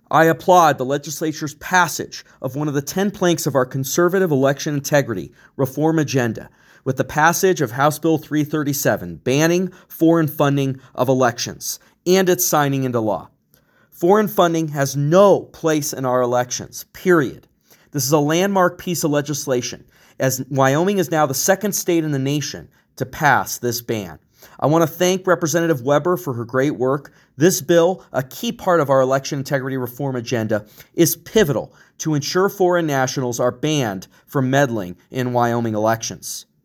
I applaud the legislature's passage of one of the 10 planks of our conservative election integrity reform agenda, with the passage of House Bill 337, banning foreign funding of elections, and its signing into law. Foreign funding has no place in our elections, period. This is a landmark piece of legislation, as Wyoming is now the second state in the nation to pass this ban. I want to thank Representative Weber for her great work. This bill, a key part of our election integrity reform agenda, is pivotal to ensure foreign nationals are banned from meddling in Wyoming elections.